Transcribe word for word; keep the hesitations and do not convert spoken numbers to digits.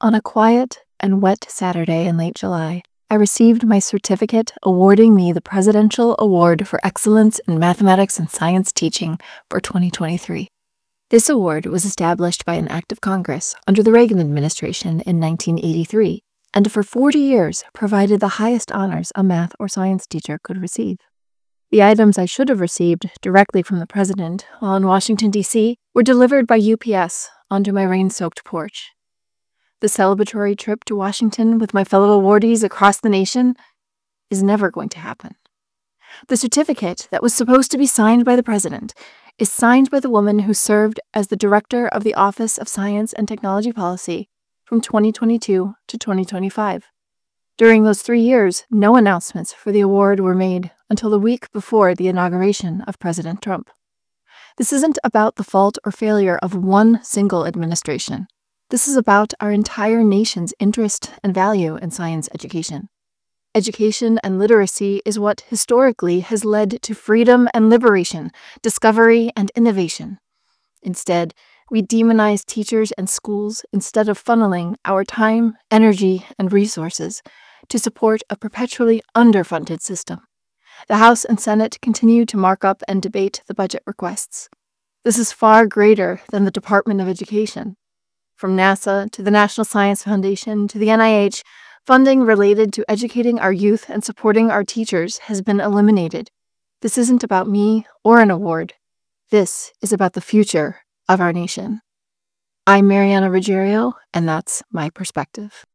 On a quiet and wet Saturday in late July, I received my certificate awarding me the Presidential Award for Excellence in Mathematics and Science Teaching for twenty twenty-three. This award was established by an act of Congress under the Reagan administration in nineteen eighty-three, and for forty years provided the highest honors a math or science teacher could receive. The items I should have received directly from the president while in Washington, D C were delivered by U P S onto my rain-soaked porch. The celebratory trip to Washington with my fellow awardees across the nation is never going to happen. The certificate that was supposed to be signed by the president is signed by the woman who served as the director of the Office of Science and Technology Policy from twenty twenty-two to twenty twenty-five. During those three years, no announcements for the award were made until the week before the inauguration of President Trump. This isn't about the fault or failure of one single administration. This is about our entire nation's interest and value in science education. Education and literacy is what historically has led to freedom and liberation, discovery and innovation. Instead, we demonize teachers and schools instead of funneling our time, energy, and resources to support a perpetually underfunded system. The House and Senate continue to mark up and debate the budget requests. This is far greater than the Department of Education. From NASA to the National Science Foundation to the N I H, funding related to educating our youth and supporting our teachers has been eliminated. This isn't about me or an award. This is about the future of our nation. I'm Mariana Ruggiero, and that's my perspective.